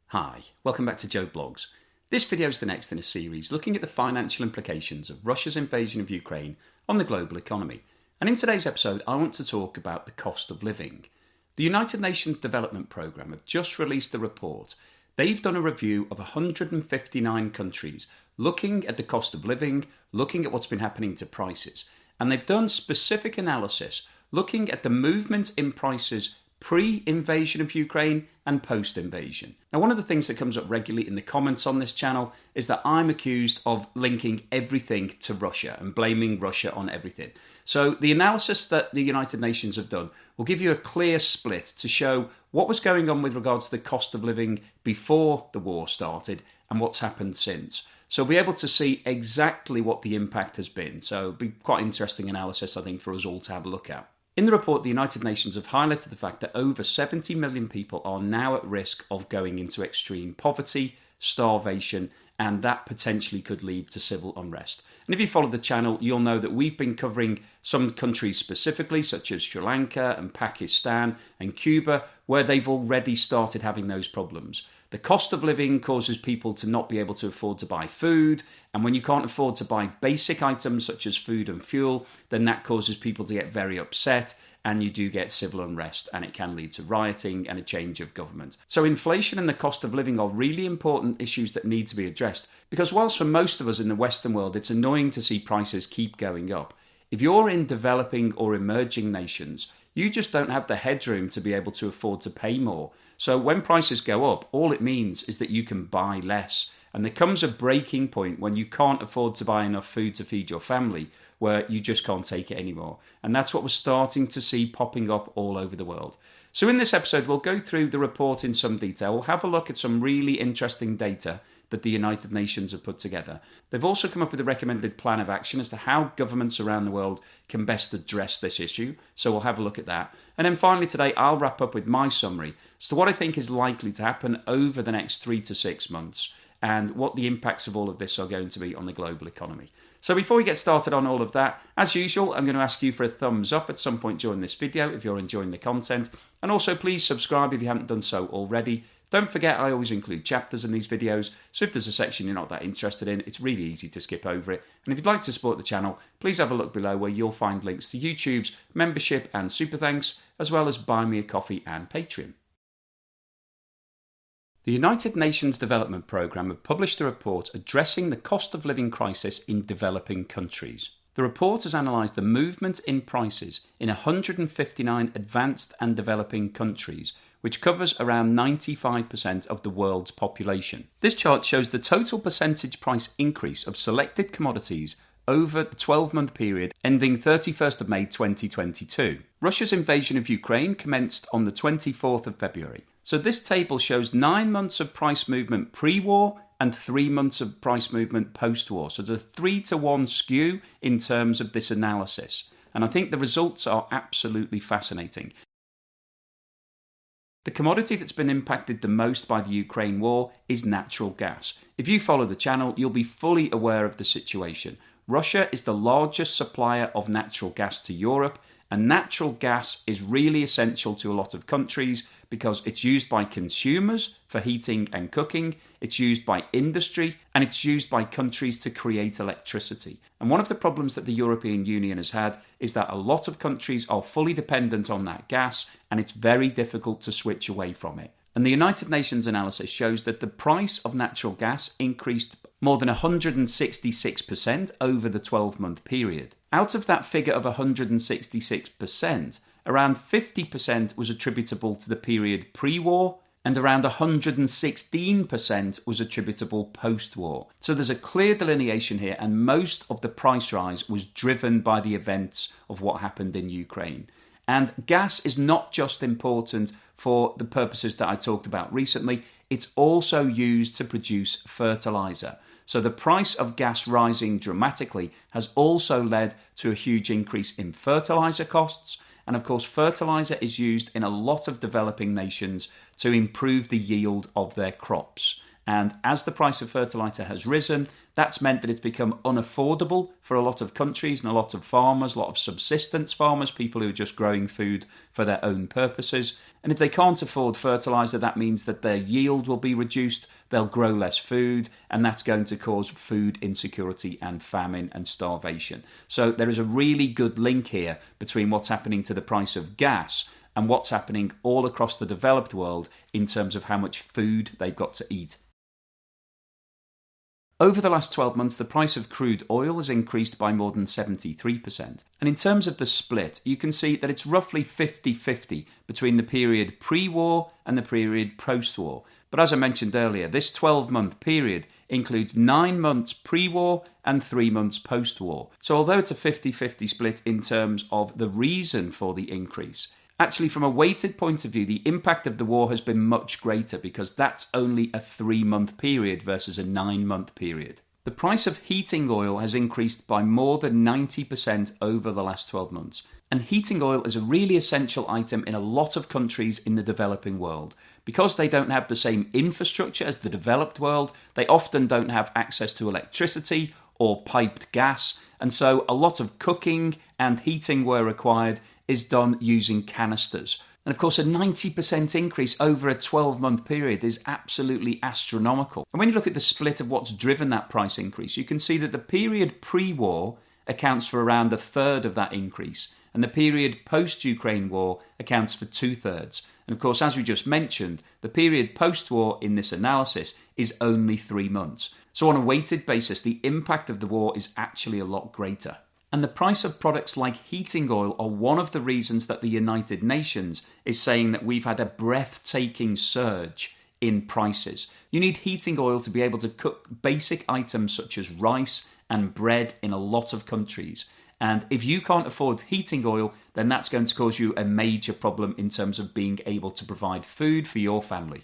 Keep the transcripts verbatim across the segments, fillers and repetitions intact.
Hi, welcome back to Joe Blogs. This video is the next in a series looking at the financial implications of Russia's invasion of Ukraine on the global economy. And in today's episode, I want to talk about the cost of living. The United Nations Development Programme have just released a report. They've done a review of one hundred fifty-nine countries, looking at the cost of living, looking at what's been happening to prices. And they've done specific analysis, looking at the movement in prices pre-invasion of Ukraine and post-invasion. Now, one of the things that comes up regularly in the comments on this channel is that I'm accused of linking everything to Russia and blaming Russia on everything. So the analysis that the United Nations have done will give you a clear split to show what was going on with regards to the cost of living before the war started and what's happened since. So we'll be able to see exactly what the impact has been. So it'll be quite interesting analysis, I think, for us all to have a look at. In the report, the United Nations have highlighted the fact that over seventy million people are now at risk of going into extreme poverty, starvation, and that potentially could lead to civil unrest. And if you follow the channel, you'll know that we've been covering some countries specifically, such as Sri Lanka and Pakistan and Cuba, where they've already started having those problems. The cost of living causes people to not be able to afford to buy food, and when you can't afford to buy basic items such as food and fuel, then that causes people to get very upset, and you do get civil unrest, and it can lead to rioting and a change of government. So inflation and the cost of living are really important issues that need to be addressed, because whilst for most of us in the Western world it's annoying to see prices keep going up, if you're in developing or emerging nations, you just don't have the headroom to be able to afford to pay more. So when prices go up, all it means is that you can buy less. And there comes a breaking point when you can't afford to buy enough food to feed your family, where you just can't take it anymore. And that's what we're starting to see popping up all over the world. So in this episode, we'll go through the report in some detail. We'll have a look at some really interesting data that the United Nations have put together. They've also come up with a recommended plan of action as to how governments around the world can best address this issue. So we'll have a look at that. And then finally today, I'll wrap up with my summary as to what I think is likely to happen over the next three to six months and what the impacts of all of this are going to be on the global economy. So before we get started on all of that, as usual, I'm going to ask you for a thumbs up at some point during this video if you're enjoying the content. And also please subscribe if you haven't done so already. Don't forget, I always include chapters in these videos, so if there's a section you're not that interested in, it's really easy to skip over it. And if you'd like to support the channel, please have a look below where you'll find links to YouTube's membership and super thanks, as well as Buy Me a Coffee and Patreon. The United Nations Development Programme have published a report addressing the cost of living crisis in developing countries. The report has analysed the movement in prices in one hundred fifty-nine advanced and developing countries, which covers around ninety-five percent of the world's population. This chart shows the total percentage price increase of selected commodities over the twelve-month period ending thirty-first of May twenty twenty-two. Russia's invasion of Ukraine commenced on the twenty-fourth of February. So this table shows nine months of price movement pre-war and three months of price movement post-war. So there's a three to one skew in terms of this analysis. And I think the results are absolutely fascinating. The commodity that's been impacted the most by the Ukraine war is natural gas. If you follow the channel, you'll be fully aware of the situation. Russia is the largest supplier of natural gas to Europe, and natural gas is really essential to a lot of countries because it's used by consumers for heating and cooking, it's used by industry, and it's used by countries to create electricity. And one of the problems that the European Union has had is that a lot of countries are fully dependent on that gas, and it's very difficult to switch away from it. And the United Nations analysis shows that the price of natural gas increased more than one hundred sixty-six percent over the twelve-month period. Out of that figure of one hundred sixty-six percent, around fifty percent was attributable to the period pre-war, and around one hundred sixteen percent was attributable post-war. So there's a clear delineation here, and most of the price rise was driven by the events of what happened in Ukraine. And gas is not just important for the purposes that I talked about recently, it's also used to produce fertilizer. So the price of gas rising dramatically has also led to a huge increase in fertilizer costs. And of course, fertilizer is used in a lot of developing nations to improve the yield of their crops. And as the price of fertilizer has risen, That's meant that it's become unaffordable for a lot of countries and a lot of farmers, a lot of subsistence farmers, people who are just growing food for their own purposes. And if they can't afford fertiliser, that means that their yield will be reduced, they'll grow less food, and that's going to cause food insecurity and famine and starvation. So there is a really good link here between what's happening to the price of gas and what's happening all across the developed world in terms of how much food they've got to eat. Over the last twelve months, the price of crude oil has increased by more than seventy-three percent. And in terms of the split, you can see that it's roughly fifty-fifty between the period pre-war and the period post-war. But as I mentioned earlier, this twelve-month period includes nine months pre-war and three months post-war. So although it's a fifty-fifty split in terms of the reason for the increase, actually, from a weighted point of view, the impact of the war has been much greater because that's only a three-month period versus a nine-month period. The price of heating oil has increased by more than ninety percent over the last twelve months. And heating oil is a really essential item in a lot of countries in the developing world. Because they don't have the same infrastructure as the developed world, they often don't have access to electricity or piped gas. And so a lot of cooking and heating where required is done using canisters. And of course, a ninety percent increase over a twelve-month period is absolutely astronomical. And when you look at the split of what's driven that price increase, you can see that the period pre-war accounts for around a third of that increase, and the period post-Ukraine war accounts for two-thirds. And of course, as we just mentioned, the period post-war in this analysis is only three months. So on a weighted basis, the impact of the war is actually a lot greater. And the price of products like heating oil are one of the reasons that the United Nations is saying that we've had a breathtaking surge in prices. You need heating oil to be able to cook basic items such as rice and bread in a lot of countries. And if you can't afford heating oil, then that's going to cause you a major problem in terms of being able to provide food for your family.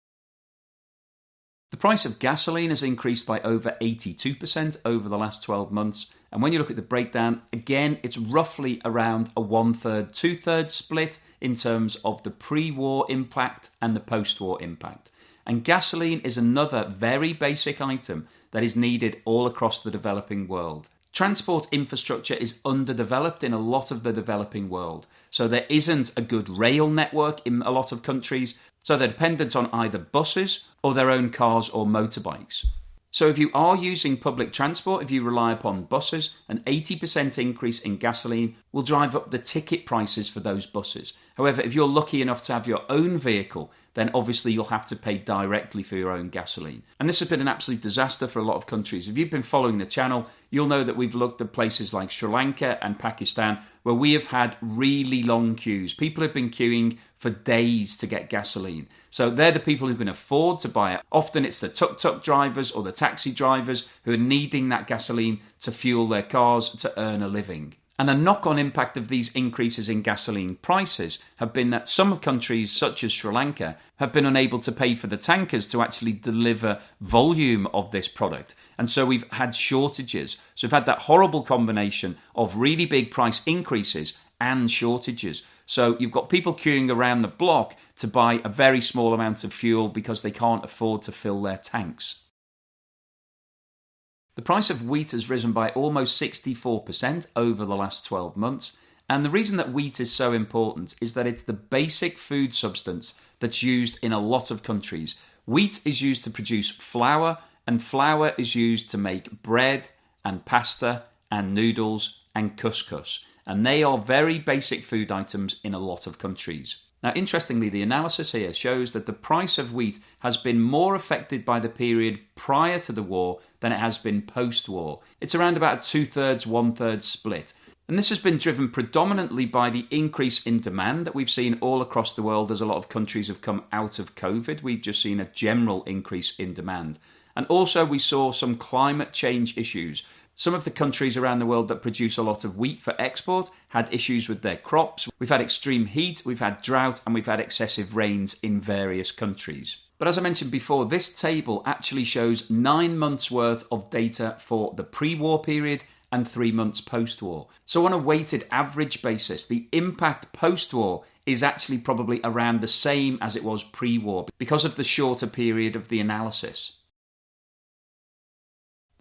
The price of gasoline has increased by over eighty-two percent over the last twelve months. And when you look at the breakdown, again, it's roughly around a one-third, two-thirds split in terms of the pre-war impact and the post-war impact. And gasoline is another very basic item that is needed all across the developing world. Transport infrastructure is underdeveloped in a lot of the developing world. So there isn't a good rail network in a lot of countries. So they're dependent on either buses or their own cars or motorbikes. So if you are using public transport, if you rely upon buses, an eighty percent increase in gasoline will drive up the ticket prices for those buses. However, if you're lucky enough to have your own vehicle, then obviously you'll have to pay directly for your own gasoline. And this has been an absolute disaster for a lot of countries. If you've been following the channel, you'll know that we've looked at places like Sri Lanka and Pakistan where we have had really long queues. People have been queuing for days to get gasoline. So they're the people who can afford to buy it. Often it's the tuk-tuk drivers or the taxi drivers who are needing that gasoline to fuel their cars to earn a living. And a knock-on impact of these increases in gasoline prices have been that some countries, such as Sri Lanka, have been unable to pay for the tankers to actually deliver volume of this product. And so we've had shortages. So we've had that horrible combination of really big price increases and shortages. So you've got people queuing around the block to buy a very small amount of fuel because they can't afford to fill their tanks. The price of wheat has risen by almost sixty-four percent over the last twelve months. And the reason that wheat is so important is that it's the basic food substance that's used in a lot of countries. Wheat is used to produce flour, and flour is used to make bread and pasta and noodles and couscous. And they are very basic food items in a lot of countries. Now, interestingly, the analysis here shows that the price of wheat has been more affected by the period prior to the war than it has been post-war. It's around about a two-thirds, one-third split. And this has been driven predominantly by the increase in demand that we've seen all across the world as a lot of countries have come out of COVID. We've just seen a general increase in demand. And also we saw some climate change issues. Some of the countries around the world that produce a lot of wheat for export had issues with their crops. We've had extreme heat, we've had drought, and we've had excessive rains in various countries. But as I mentioned before, this table actually shows nine months worth of data for the pre-war period and three months post-war. So on a weighted average basis, the impact post-war is actually probably around the same as it was pre-war because of the shorter period of the analysis.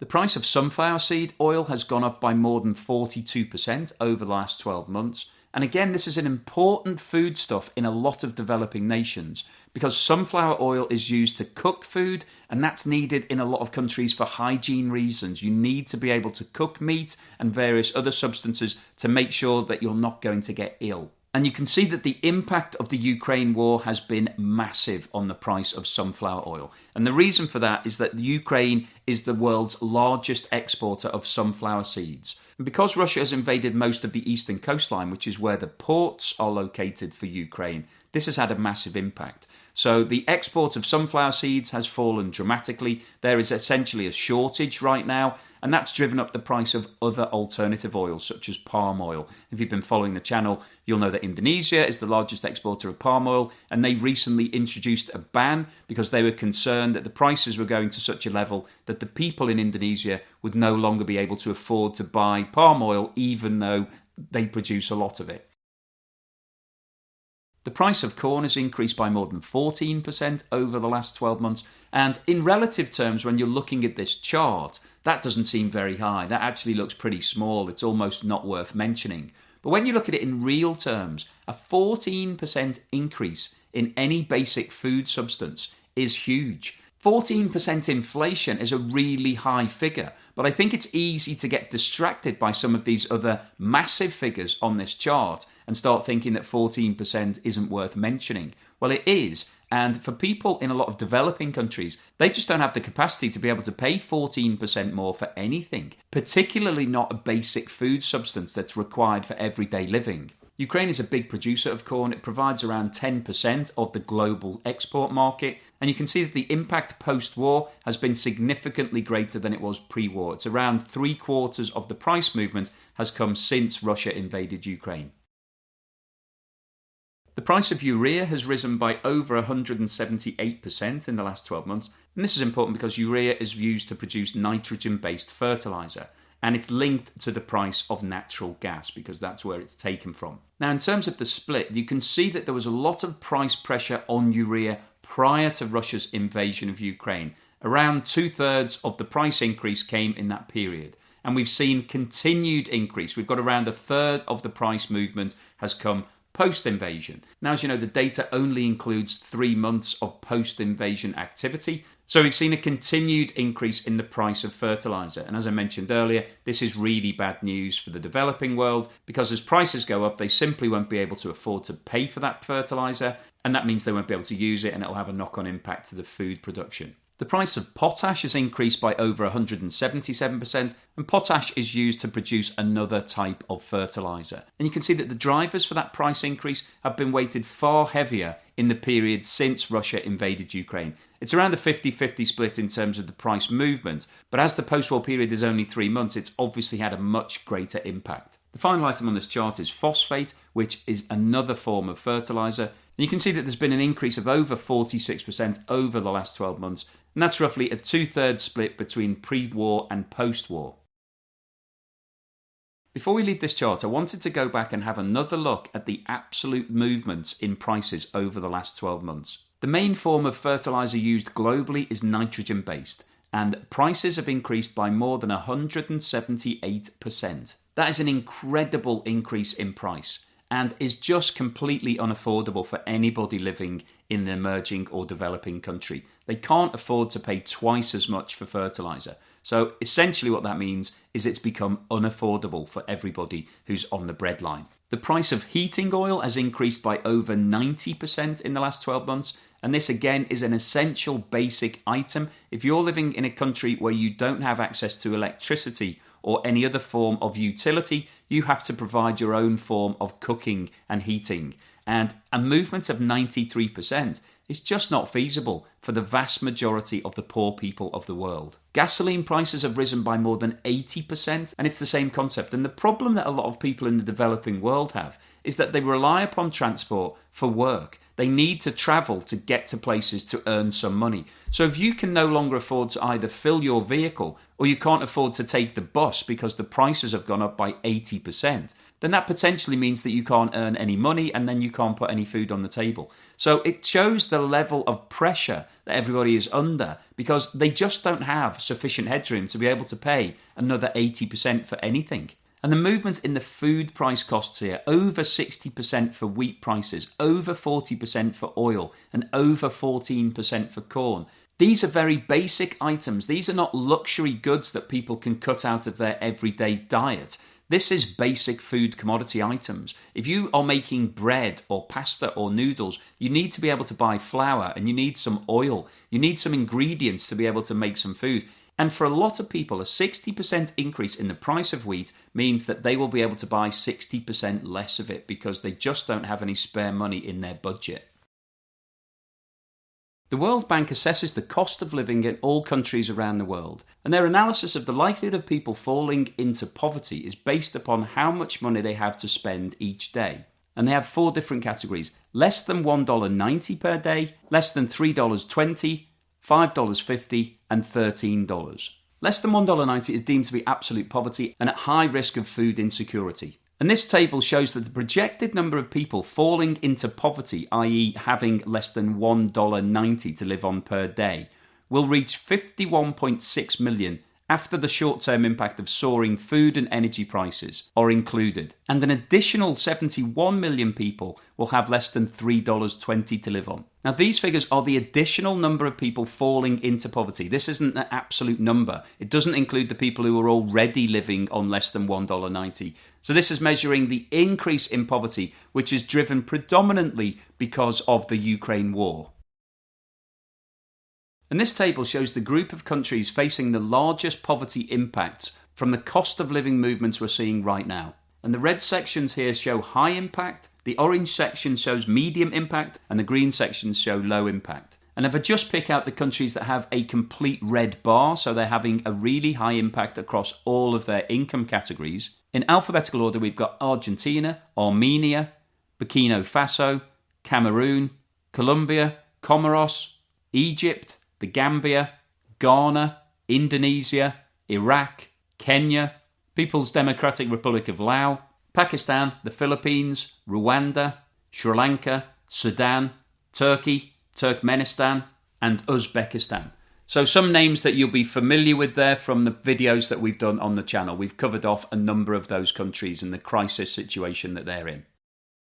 The price of sunflower seed oil has gone up by more than forty-two percent over the last twelve months. And again, this is an important foodstuff in a lot of developing nations because sunflower oil is used to cook food, and that's needed in a lot of countries for hygiene reasons. You need to be able to cook meat and various other substances to make sure that you're not going to get ill. And you can see that the impact of the Ukraine war has been massive on the price of sunflower oil. And the reason for that is that Ukraine is the world's largest exporter of sunflower seeds. And because Russia has invaded most of the eastern coastline, which is where the ports are located for Ukraine, this has had a massive impact. So the export of sunflower seeds has fallen dramatically. There is essentially a shortage right now, and that's driven up the price of other alternative oils such as palm oil. If you've been following the channel, you'll know that Indonesia is the largest exporter of palm oil, and they recently introduced a ban because they were concerned that the prices were going to such a level that the people in Indonesia would no longer be able to afford to buy palm oil even though they produce a lot of it. The price of corn has increased by more than fourteen percent over the last twelve months, and in relative terms, when you're looking at this chart, that doesn't seem very high. That actually looks pretty small. It's almost not worth mentioning. But when you look at it in real terms, a fourteen percent increase in any basic food substance is huge. fourteen percent inflation is a really high figure, but I think it's easy to get distracted by some of these other massive figures on this chart and start thinking that fourteen percent isn't worth mentioning. Well, it is, and for people in a lot of developing countries, they just don't have the capacity to be able to pay fourteen percent more for anything, particularly not a basic food substance that's required for everyday living. Ukraine is a big producer of corn. It provides around ten percent of the global export market, and you can see that the impact post-war has been significantly greater than it was pre-war. It's around three quarters of the price movement has come since Russia invaded Ukraine. The price of urea has risen by over one hundred seventy-eight percent in the last twelve months, and this is important because urea is used to produce nitrogen-based fertiliser, and it's linked to the price of natural gas because that's where it's taken from. Now, in terms of the split, you can see that there was a lot of price pressure on urea prior to Russia's invasion of Ukraine. Around two-thirds of the price increase came in that period, and we've seen continued increase. We've got around a third of the price movement has come post-invasion. Now, as you know, the data only includes three months of post-invasion activity. So we've seen a continued increase in the price of fertiliser. And as I mentioned earlier, this is really bad news for the developing world because as prices go up, they simply won't be able to afford to pay for that fertiliser. And that means they won't be able to use it, and it'll have a knock-on impact to the food production. The price of potash has increased by over one hundred seventy-seven percent, and potash is used to produce another type of fertiliser. And you can see that the drivers for that price increase have been weighted far heavier in the period since Russia invaded Ukraine. It's around a fifty-fifty split in terms of the price movement, but as the post-war period is only three months, it's obviously had a much greater impact. The final item on this chart is phosphate, which is another form of fertiliser. And you can see that there's been an increase of over forty-six percent over the last twelve months, and that's roughly a two-thirds split between pre-war and post-war. Before we leave this chart, I wanted to go back and have another look at the absolute movements in prices over the last twelve months. The main form of fertiliser used globally is nitrogen-based, and prices have increased by more than one hundred seventy-eight percent. That is an incredible increase in price, and is just completely unaffordable for anybody living in an emerging or developing country. They can't afford to pay twice as much for fertiliser. So essentially what that means is it's become unaffordable for everybody who's on the breadline. The price of heating oil has increased by over ninety percent in the last twelve months, and this again is an essential basic item. If you're living in a country where you don't have access to electricity or any other form of utility, you have to provide your own form of cooking and heating. And a movement of ninety-three percent is just not feasible for the vast majority of the poor people of the world. Gasoline prices have risen by more than eighty percent, and it's the same concept. And the problem that a lot of people in the developing world have is that they rely upon transport for work. They need to travel to get to places to earn some money. So if you can no longer afford to either fill your vehicle or you can't afford to take the bus because the prices have gone up by eighty percent, then that potentially means that you can't earn any money and then you can't put any food on the table. So it shows the level of pressure that everybody is under because they just don't have sufficient headroom to be able to pay another eighty percent for anything. And the movement in the food price costs here, over sixty percent for wheat prices, over forty percent for oil, and over fourteen percent for corn. These are very basic items. These are not luxury goods that people can cut out of their everyday diet. This is basic food commodity items. If you are making bread or pasta or noodles, you need to be able to buy flour and you need some oil. You need some ingredients to be able to make some food. And for a lot of people, a sixty percent increase in the price of wheat means that they will be able to buy sixty percent less of it because they just don't have any spare money in their budget. The World Bank assesses the cost of living in all countries around the world, and their analysis of the likelihood of people falling into poverty is based upon how much money they have to spend each day. And they have four different categories: less than one dollar ninety per day, less than three dollars twenty, five dollars fifty, and thirteen dollars. Less than one dollar ninety is deemed to be absolute poverty and at high risk of food insecurity. And this table shows that the projected number of people falling into poverty, that is having less than one dollar ninety to live on per day, will reach fifty-one point six million after the short-term impact of soaring food and energy prices are included. And an additional seventy-one million people will have less than three dollars twenty to live on. Now, these figures are the additional number of people falling into poverty. This isn't an absolute number. It doesn't include the people who are already living on less than one dollar ninety. So this is measuring the increase in poverty, which is driven predominantly because of the Ukraine war. And this table shows the group of countries facing the largest poverty impacts from the cost of living movements we're seeing right now. And the red sections here show high impact, the orange section shows medium impact, and the green sections show low impact. And if I just pick out the countries that have a complete red bar, so they're having a really high impact across all of their income categories, in alphabetical order we've got Argentina, Armenia, Burkina Faso, Cameroon, Colombia, Comoros, Egypt, the Gambia, Ghana, Indonesia, Iraq, Kenya, People's Democratic Republic of Laos, Pakistan, the Philippines, Rwanda, Sri Lanka, Sudan, Turkey, Turkmenistan, and Uzbekistan. So some names that you'll be familiar with there from the videos that we've done on the channel. We've covered off a number of those countries and the crisis situation that they're in.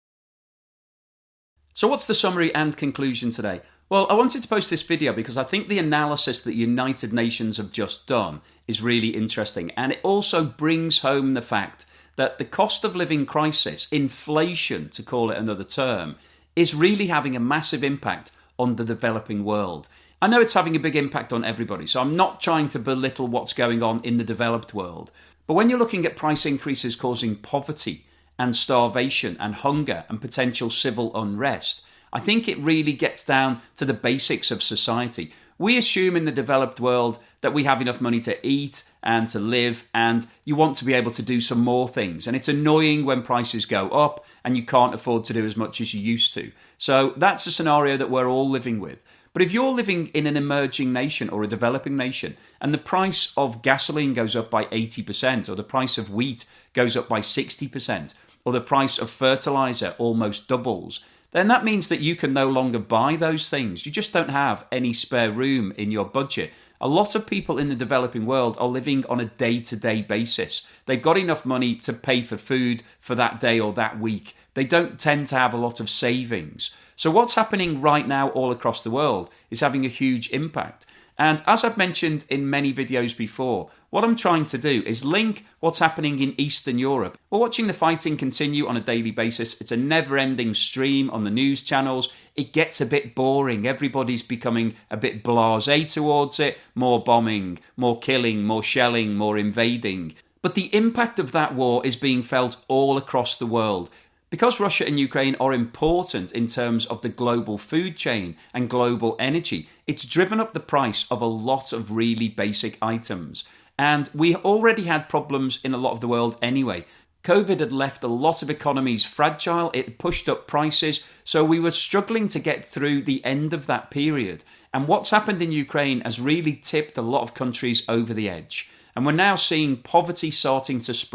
So what's the summary and conclusion today? Well, I wanted to post this video because I think the analysis that United Nations have just done is really interesting, and it also brings home the fact that the cost of living crisis, inflation to call it another term, is really having a massive impact on the developing world. I know it's having a big impact on everybody, so I'm not trying to belittle what's going on in the developed world. But when you're looking at price increases causing poverty and starvation and hunger and potential civil unrest, I think it really gets down to the basics of society. We assume in the developed world that we have enough money to eat and to live, and you want to be able to do some more things. And it's annoying when prices go up and you can't afford to do as much as you used to. So that's a scenario that we're all living with. But if you're living in an emerging nation or a developing nation and the price of gasoline goes up by eighty percent, or the price of wheat goes up by sixty percent, or the price of fertilizer almost doubles, then that means that you can no longer buy those things. You just don't have any spare room in your budget. A lot of people in the developing world are living on a day-to-day basis. They've got enough money to pay for food for that day or that week. They don't tend to have a lot of savings. So what's happening right now all across the world is having a huge impact. And as I've mentioned in many videos before, what I'm trying to do is link what's happening in Eastern Europe. We're watching the fighting continue on a daily basis. It's a never-ending stream on the news channels. It gets a bit boring. Everybody's becoming a bit blasé towards it. More bombing, more killing, more shelling, more invading. But the impact of that war is being felt all across the world. Because Russia and Ukraine are important in terms of the global food chain and global energy, it's driven up the price of a lot of really basic items. And we already had problems in a lot of the world anyway. COVID had left a lot of economies fragile, it pushed up prices, so we were struggling to get through the end of that period. And what's happened in Ukraine has really tipped a lot of countries over the edge. And we're now seeing poverty starting to spread.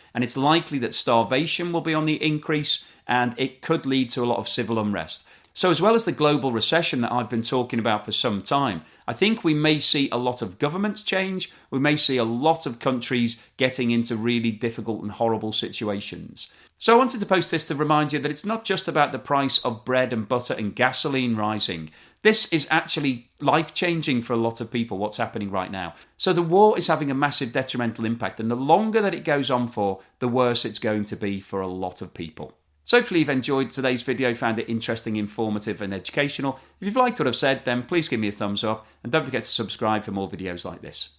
and it's likely that starvation will be on the increase, and it could lead to a lot of civil unrest. So as well as the global recession that I've been talking about for some time, I think we may see a lot of governments change. We may see a lot of countries getting into really difficult and horrible situations. So I wanted to post this to remind you that it's not just about the price of bread and butter and gasoline rising. This is actually life-changing for a lot of people, what's happening right now. So the war is having a massive detrimental impact, and the longer that it goes on for, the worse it's going to be for a lot of people. So hopefully you've enjoyed today's video, found it interesting, informative and educational. If you've liked what I've said, then please give me a thumbs up and don't forget to subscribe for more videos like this.